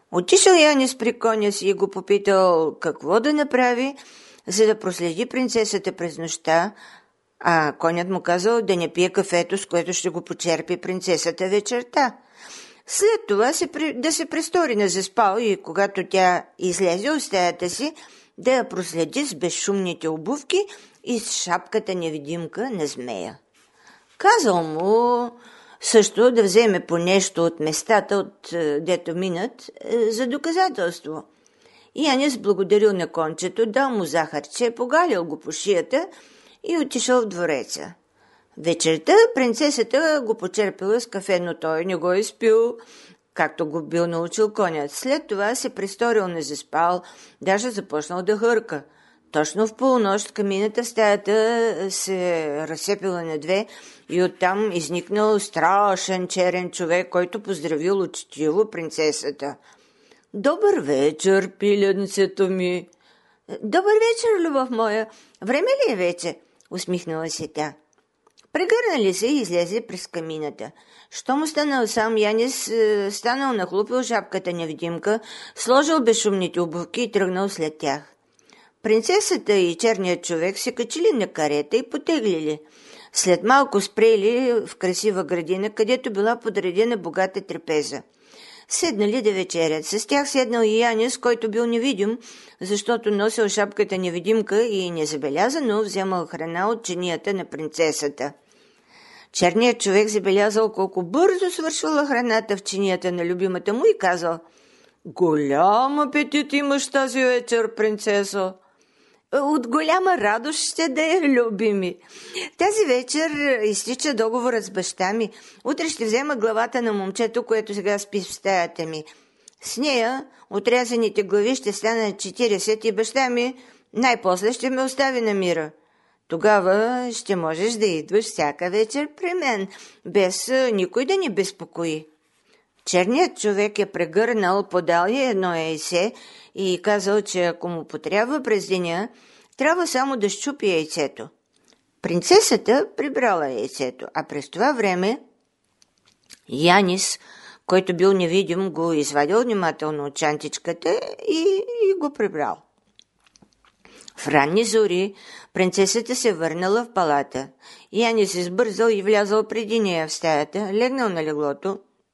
Отишъл Янис при коня си и го попитал какво да направи, за да проследи принцесата през нощта, а конят му казал да не пие кафето, с което ще го почерпи принцесата вечерта. След това да се престори на заспал и когато тя излезе от стаята си, да я проследи с безшумните обувки и с шапката невидимка на змея. Казал му също да вземе по нещо от местата, от дето минат, за доказателство. Янис благодарил на кончето, дал му захарче, погалил го по шията и отишъл в двореца. Вечерта принцесата го почерпила с кафе, но той не го изпил, както го бил научил конят. След това се престорил на заспал, даже започнал да хърка. Точно в полунощ камината в стаята се разсепила на две и оттам изникнал страшен черен човек, който поздравил учтиво принцесата. «Добър вечер, пиленцето ми!» «Добър вечер, любов моя! Време ли е вече?» усмихнала се тя. Прегърнали се и излезе през камината. Щом останал сам, Янис станал нахлупил шапката невидимка, сложил безшумните обувки и тръгнал след тях. Принцесата и черният човек се качили на карета и потеглили. След малко спрели в красива градина, където била подредена богата трапеза. Седнали да вечерят. С тях седнал и Янис, който бил невидим, защото носил шапката невидимка и незабелязано вземал храна от чинията на принцесата. Черният човек забелязал колко бързо свършвала храната в чинията на любимата му и казал: «Голям апетит имаш тази вечер, принцесо!» «От голяма радост ще да е, любими. Тази вечер изтича договорът с баща ми. Утре ще взема главата на момчето, което сега спи в стаята ми. С нея отрязаните глави ще станат 40 и баща ми най-после ще ме остави на мира. Тогава ще можеш да идваш всяка вечер при мен, без никой да ни безпокои.» Черният човек е прегърнал, подал я едно яйце и казал, че ако му потрябва през деня, трябва само да щупи яйцето. Принцесата прибрала яйцето, а през това време Янис, който бил невидим, го извадил внимателно от чантичката и го прибрал. В ранни зори принцесата се върнала в палата. Янис избързал и влязал преди нея в стаята, легнал на леглото,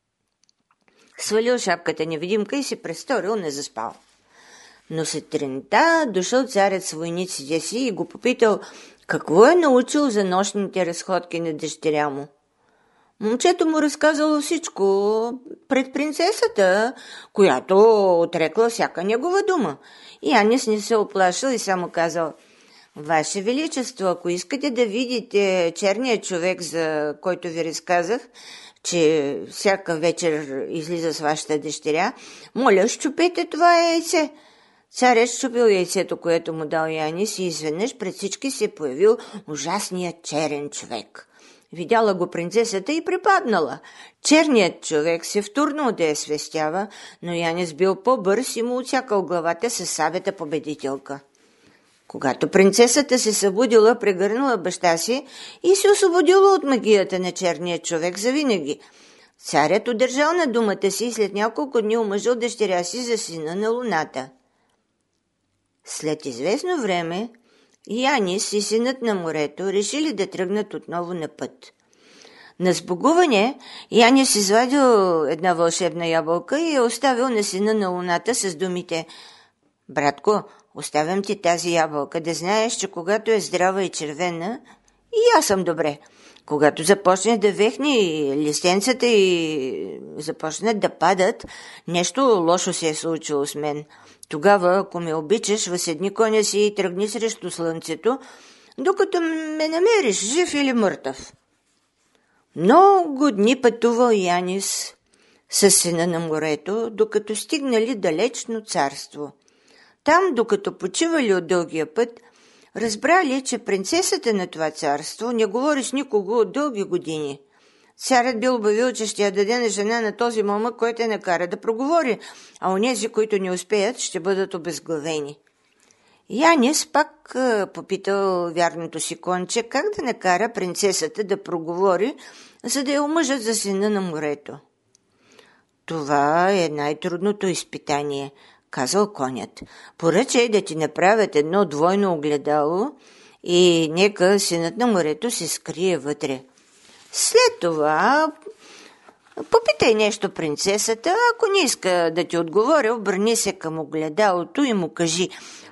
свалил шапката невидимка и се престорил на заспал. Но сутринта дошъл царят с войниците си и го попитал какво е научил за нощните разходки на дъщеря му. Момчето му разказало всичко пред принцесата, която отрекла всяка негова дума. Янис не се оплашил и само казал: «Ваше Величество, ако искате да видите черния човек, за който ви разказах, че всяка вечер излиза с вашата дъщеря, моля, щупете това яйце.» Царят щупил яйцето, което му дал Янис, и изведнъж пред всички се появил ужасният черен човек. Видяла го принцесата и припаднала. Черният човек се втурнал да я свестява, но Янис бил по-бърз и му отсякал главата със сабята победителка. Когато принцесата се събудила, прегърнала баща си и се освободила от магията на черния човек завинаги. Царят удържал на думата си и след няколко дни омъжил дъщеря си за сина на луната. След известно време Янис и синът на морето решили да тръгнат отново на път. На сбогуване Янис извадил една вълшебна ябълка и я оставил на сина на луната с думите: «Братко, оставям ти тази ябълка, да знаеш, че когато е здрава и червена, и аз съм добре. Когато започне да вехне листенцата и започнат да падат, нещо лошо се е случило с мен. Тогава, ако ме обичаш, възседни коня си и тръгни срещу слънцето, докато ме намериш жив или мъртъв.» Много дни пътувал Янис със сина на морето, докато стигнали далечно царство. Там, докато почивали от дългия път, разбрали, че принцесата на това царство не говори с никого от дълги години. Царят бил обявил, че ще я даде на жена на този момък, който я накара да проговори, а онези, които не успеят, ще бъдат обезглавени. Янис пак попитал вярното си конче как да накара принцесата да проговори, за да я омъжат за сина на морето. Това е най-трудното изпитание, казал конят. Поръчай да ти направят едно двойно огледало и нека синът на морето се скрие вътре. След това попитай нещо принцесата, ако не иска да ти отговоря, обърни се към огледалото и му кажи: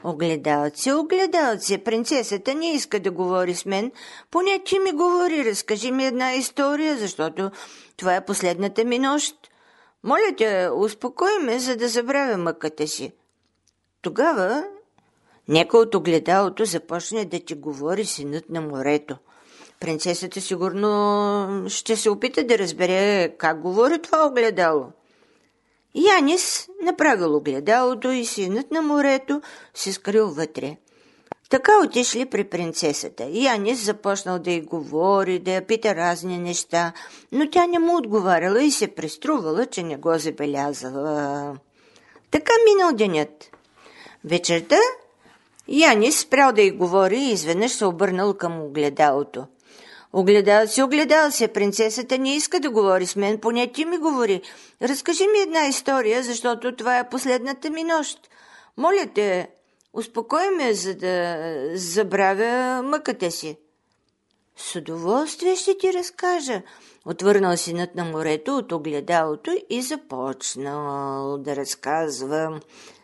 огледалце, принцесата не иска да говори с мен, поне ти ми говори, разкажи ми една история, защото това е последната ми нощ. Моля те, успокой ме, за да забравя мъката си. Тогава нека от огледалото започне да ти говори синът на морето. Принцесата сигурно ще се опита да разбере как говори това огледало. Янис направил огледалото и синът на морето се скрил вътре. Така отишли при принцесата. Янис започнал да й говори, да я пита разни неща, но тя не му отговаряла и се преструвала, че не го забелязала. Така минал денят. Вечерта Янис спрял да й говори и изведнъж се обърнал към огледалото. Огледал се, принцесата не иска да говори с мен, поне ти ми говори. Разкажи ми една история, защото това е последната ми нощ. Моля те, успокой ме, за да забравя мъката си. С удоволствие ще ти разкажа, отвърнал синът на морето от огледалото и започнал да разказва.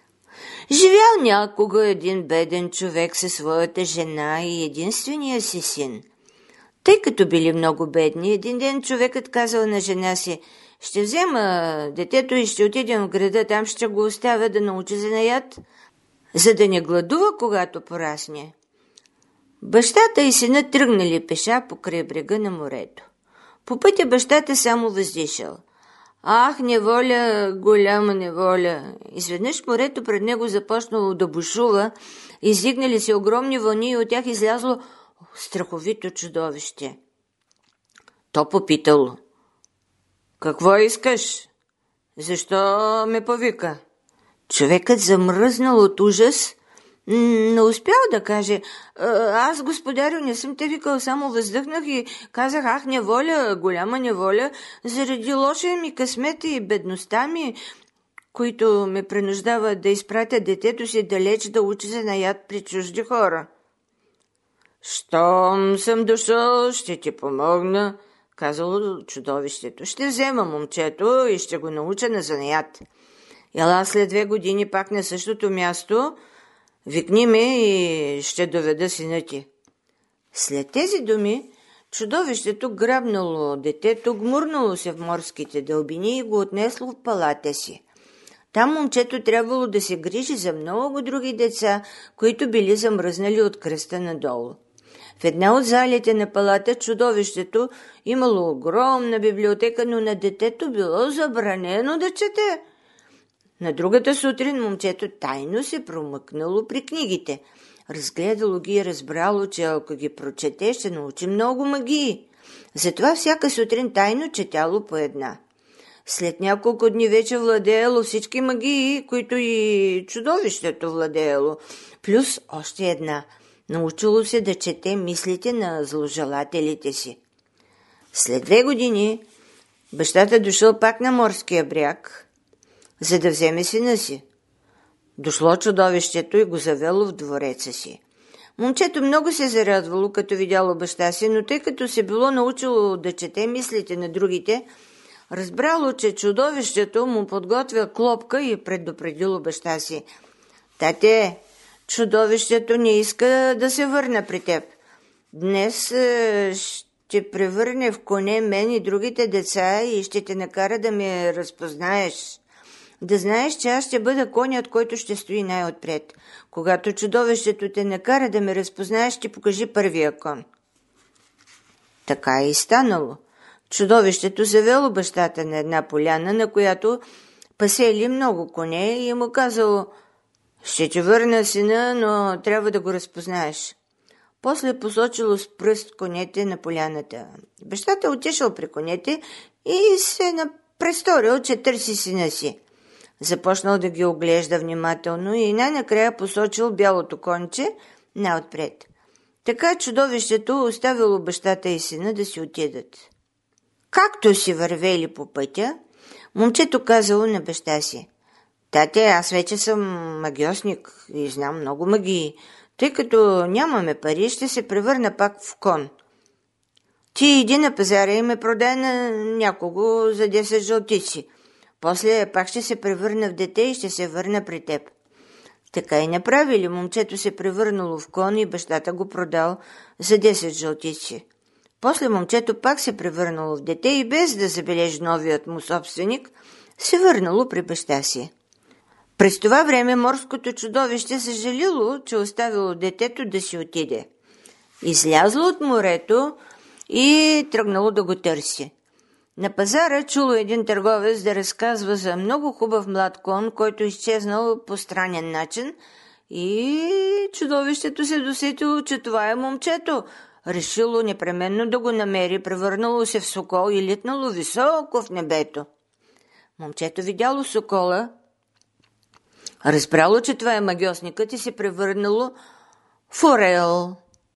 Живял някога един беден човек със своята жена и единствения си син. Тъй като били много бедни, един ден човекът казал на жена си: ще взема детето и ще отидем в града, там ще го оставя да научи занаят, за да не гладува, когато порасне. Бащата и синът тръгнали пеша покрай брега на морето. По пътя бащата само въздишал. Ах, неволя, голяма неволя! Изведнъж морето пред него започнало да бушува, издигнали се огромни вълни и от тях излязло страховито чудовище. То попитало: какво искаш? Защо ме повика? Човекът замръзнал от ужас, не успял да каже: аз, господарю, не съм те викал, само въздъхнах и казах: ах, неволя, голяма неволя, заради лошия ми късмет и бедността ми, които ме принуждават да изпратя детето си далеч да учи занаят при чужди хора. Щом съм дошъл, ще ти помогна, казало чудовището. Ще взема момчето и ще го науча на занаят. Ела след 2 години пак на същото място, викни ме и ще доведа сина ти. След тези думи чудовището грабнало детето, гмурнало се в морските дълбини и го отнесло в палата си. Там момчето трябвало да се грижи за много други деца, които били замръзнали от кръста надолу. В една от залите на палата чудовището имало огромна библиотека, но на детето било забранено да чете. На другата сутрин момчето тайно се промъкнало при книгите. Разгледало ги и разбрало, че ако ги прочете, ще научи много магии. Затова всяка сутрин тайно четяло по една. След няколко дни вече владеело всички магии, които и чудовището владеело, плюс още една. Научило се да чете мислите на зложелателите си. След 2 години бащата дошъл пак на морския бряг, за да вземе сина си. Дошло чудовището и го завело в двореца си. Момчето много се зарадвало, като видяло баща си, но тъй като се било научило да чете мислите на другите, разбрало, че чудовището му подготвя клопка и предупредило баща си. Тате, чудовището не иска да се върне при теб. Днес ще превърне в коне мен и другите деца и ще те накара да ме разпознаеш. Да знаеш, че аз ще бъда конят, който ще стои най-отпред. Когато чудовището те накара да ме разпознаеш, ще покажи първия кон. Така е и станало. Чудовището завело бащата на една поляна, на която пасели много коне и му казало: ще ти върна сина, но трябва да го разпознаеш. После посочило с пръст конете на поляната. Бащата отишъл при конете и се престорил, че търси сина си. Започнал да ги оглежда внимателно и най-накрая посочил бялото конче най-отпред. Така чудовището оставило бащата и сина да си отидат. Както си вървели по пътя, Момчето казало на баща си: "Тате, аз вече съм магьосник и знам много магии. Тъй като нямаме пари, ще се превърна пак в кон. Ти иди на пазара и ме продай на някого за 10 жълтици. После пак ще се превърна в дете и ще се върна при теб." Така и направили. Момчето се превърнало в кон и бащата го продал за 10 жълтици. После момчето пак се превърнало в дете и без да забележи новият му собственик, се върнало при баща си. През това време морското чудовище съжалило, че оставило детето да си отиде. Излязло от морето и тръгнало да го търси. На пазара чуло един търговец да разказва за много хубав млад кон, който изчезнал по странен начин, и чудовището се досетило, че това е момчето. Решило непременно да го намери, превърнало се в сокол и литнало високо в небето. Момчето видяло сокола, разбрало, че това е магьосникът и се превърнало в орел.